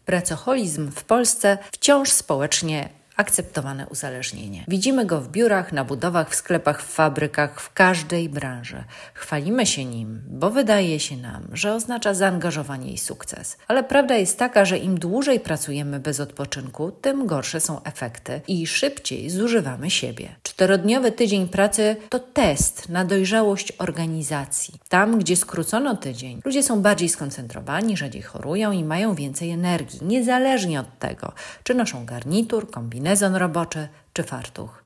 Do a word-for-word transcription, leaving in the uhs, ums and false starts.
Pracoholizm w Polsce wciąż społecznie akceptowane uzależnienie. Widzimy go w biurach, na budowach, w sklepach, w fabrykach, w każdej branży. Chwalimy się nim, bo wydaje się nam, że oznacza zaangażowanie i sukces. Ale prawda jest taka, że im dłużej pracujemy bez odpoczynku, tym gorsze są efekty i szybciej zużywamy siebie. Czterodniowy tydzień pracy to test na dojrzałość organizacji. Tam, gdzie skrócono tydzień, ludzie są bardziej skoncentrowani, rzadziej chorują i mają więcej energii, niezależnie od tego, czy noszą garnitur, kombinezon roboczy czy fartuch.